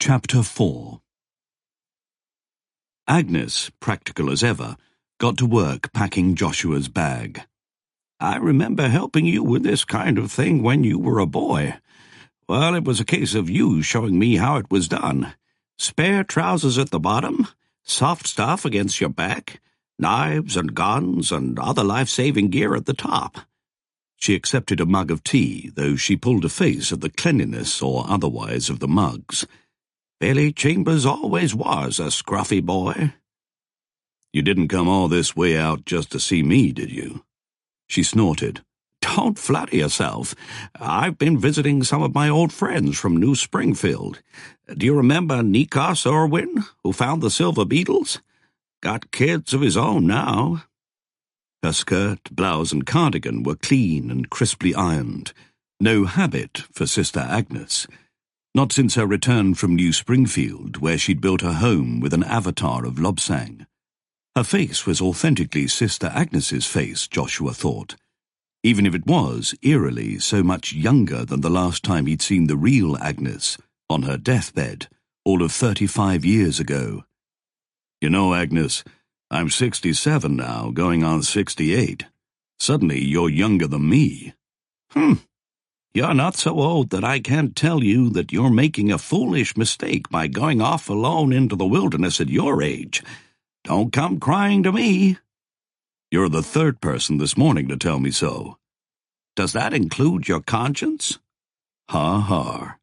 Chapter 4. Agnes, practical as ever, got to work packing Joshua's bag. "I remember helping you with this kind of thing when you were a boy. Well, it was a case of you showing me how it was done. Spare trousers at the bottom, soft stuff against your back, knives and guns and other life-saving gear at the top." She accepted a mug of tea, though she pulled a face at the cleanliness or otherwise of the mugs. "Billy Chambers always was a scruffy boy." "You didn't come all this way out just to see me, did you?" She snorted. "Don't flatter yourself. I've been visiting some of my old friends from New Springfield. Do you remember Nikos Irwin, who found the silver beetles? Got kids of his own now." Her skirt, blouse, and cardigan were clean and crisply ironed. No habit for Sister Agnes. Not since her return from New Springfield, where she'd built her home with an avatar of Lobsang. Her face was authentically Sister Agnes's face, Joshua thought, even if it was, eerily, so much younger than the last time he'd seen the real Agnes, on her deathbed, all of 35 years ago. "You know, Agnes, I'm 67 now, going on 68. Suddenly you're younger than me." "You're not so old that I can't tell you that you're making a foolish mistake by going off alone into the wilderness at your age. Don't come crying to me." "You're the third person this morning to tell me so." "Does that include your conscience?" "Ha ha."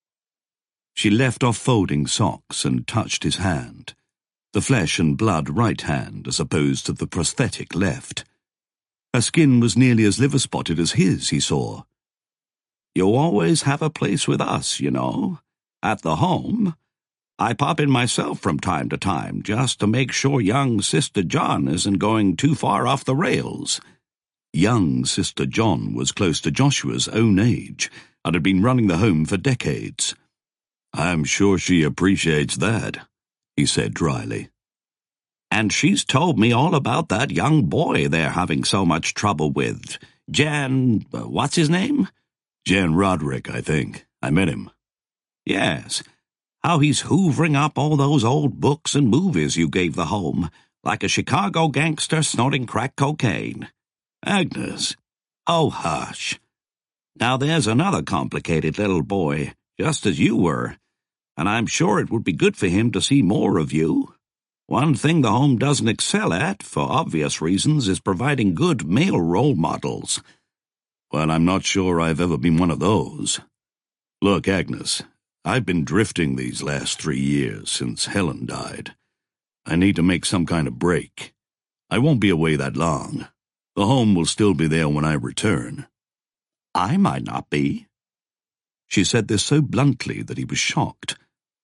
She left off folding socks and touched his hand. The flesh and blood right hand as opposed to the prosthetic left. Her skin was nearly as liver-spotted as his, he saw. "You always have a place with us, you know, at the home. I pop in myself from time to time, just to make sure young Sister John isn't going too far off the rails." Young Sister John was close to Joshua's own age, and had been running the home for decades. "I'm sure she appreciates that," he said dryly. "And she's told me all about that young boy they're having so much trouble with. What's his name?" "Jan Roderick, I think. I met him." "Yes. How he's hoovering up all those old books and movies you gave the home, like a Chicago gangster snorting crack cocaine." "Agnes." "Oh, hush. Now there's another complicated little boy, just as you were, and I'm sure it would be good for him to see more of you. One thing the home doesn't excel at, for obvious reasons, is providing good male role models." "Well, I'm not sure I've ever been one of those. Look, Agnes, I've been drifting these last 3 years since Helen died. I need to make some kind of break. I won't be away that long. The home will still be there when I return." "I might not be." She said this so bluntly that he was shocked.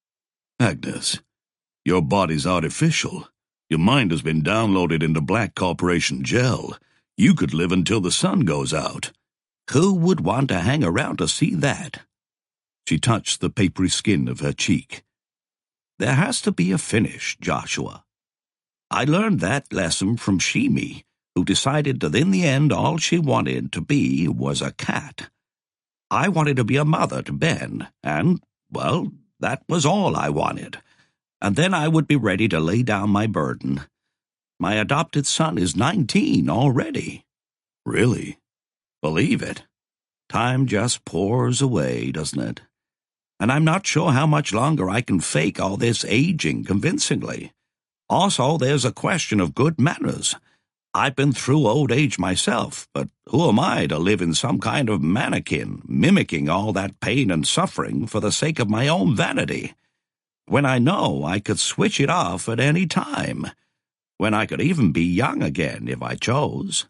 "Agnes, your body's artificial. Your mind has been downloaded into Black Corporation gel. You could live until the sun goes out." "Who would want to hang around to see that?" She touched the papery skin of her cheek. "There has to be a finish, Joshua. I learned that lesson from Shimi, who decided that in the end all she wanted to be was a cat. I wanted to be a mother to Ben, and, well, that was all I wanted. And then I would be ready to lay down my burden. My adopted son is 19 already." "Really?" "Believe it. Time just pours away, doesn't it? And I'm not sure how much longer I can fake all this aging convincingly. Also, there's a question of good manners. I've been through old age myself, but who am I to live in some kind of mannequin, mimicking all that pain and suffering for the sake of my own vanity, when I know I could switch it off at any time, when I could even be young again if I chose?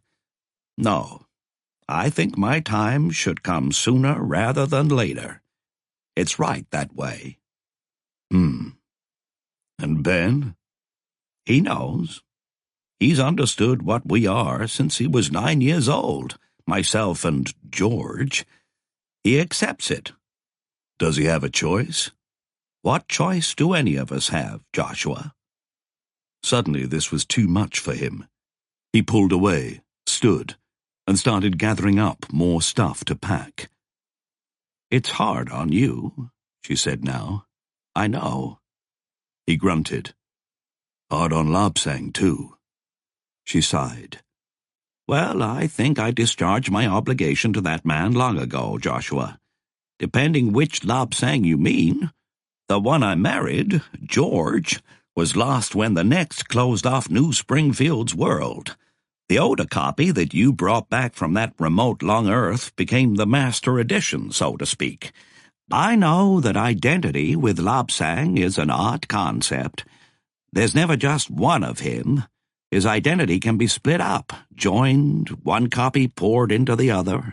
No, I think my time should come sooner rather than later. It's right that way." And Ben?" "He knows. He's understood what we are since he was 9 years old, myself and George. He accepts it." "Does he have a choice?" "What choice do any of us have, Joshua?" Suddenly this was too much for him. He pulled away, stood, and started gathering up more stuff to pack. "It's hard on you," she said now. I know. He grunted. Hard on Lobsang, too. She sighed. Well, I think I discharged my obligation to that man long ago, Joshua. Depending which Lobsang you mean. The one I married, George, was lost when the next closed off New Springfield's world. The older copy that you brought back from that remote long Earth became the master edition, so to speak. I know that identity with Lobsang is an odd concept. There's never just one of him. His identity can be split up, joined, one copy poured into the other.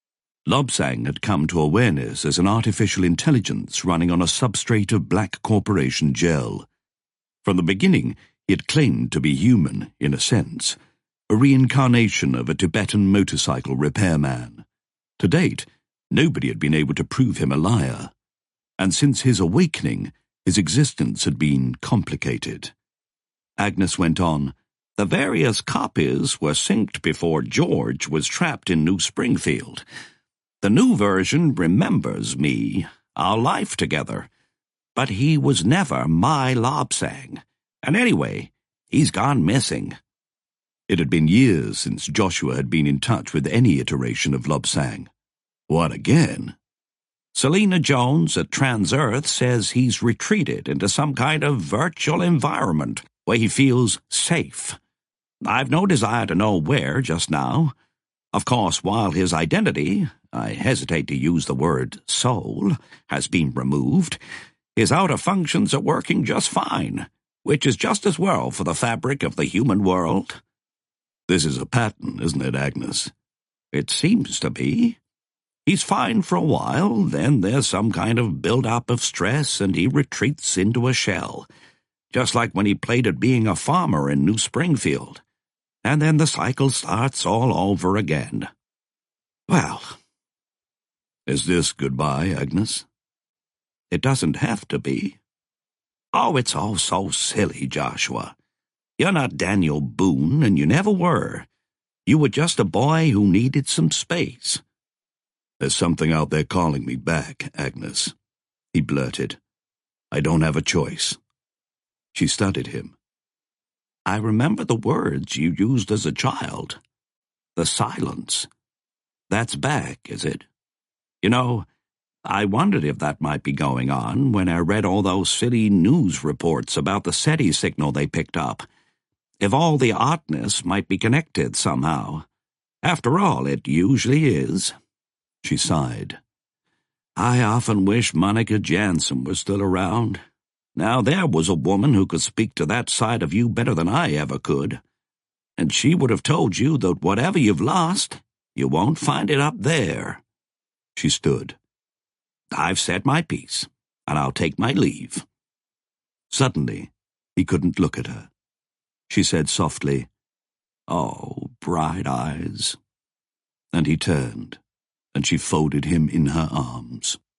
Lobsang had come to awareness as an artificial intelligence running on a substrate of Black Corporation gel. From the beginning, he had claimed to be human, in a sense, a reincarnation of a Tibetan motorcycle repairman. To date, nobody had been able to prove him a liar, and since his awakening, his existence had been complicated. Agnes went on, The various copies were synced before George was trapped in New Springfield. The new version remembers me, our life together, but he was never my Lobsang, and anyway, he's gone missing. It had been years since Joshua had been in touch with any iteration of Lobsang. What again? Selena Jones at TransEarth says he's retreated into some kind of virtual environment where he feels safe. I've no desire to know where just now. Of course, while his identity, I hesitate to use the word soul, has been removed, his outer functions are working just fine, which is just as well for the fabric of the human world. This is a pattern, isn't it, Agnes? It seems to be. He's fine for a while, then there's some kind of build-up of stress and he retreats into a shell, just like when he played at being a farmer in New Springfield. And then the cycle starts all over again. Well, is this goodbye, Agnes? It doesn't have to be. Oh, it's all so silly, Joshua. You're not Daniel Boone, and you never were. You were just a boy who needed some space. There's something out there calling me back, Agnes, he blurted. I don't have a choice. She studied him. I remember the words you used as a child. The silence. That's back, is it? You know, I wondered if that might be going on when I read all those silly news reports about the SETI signal they picked up. If all the oddness might be connected somehow. After all, it usually is. She sighed. I often wish Monica Jansen was still around. Now there was a woman who could speak to that side of you better than I ever could. And she would have told you that whatever you've lost, you won't find it up there. She stood. I've said my piece, and I'll take my leave. Suddenly, he couldn't look at her. She said softly, Oh, bright eyes. And he turned, and she folded him in her arms.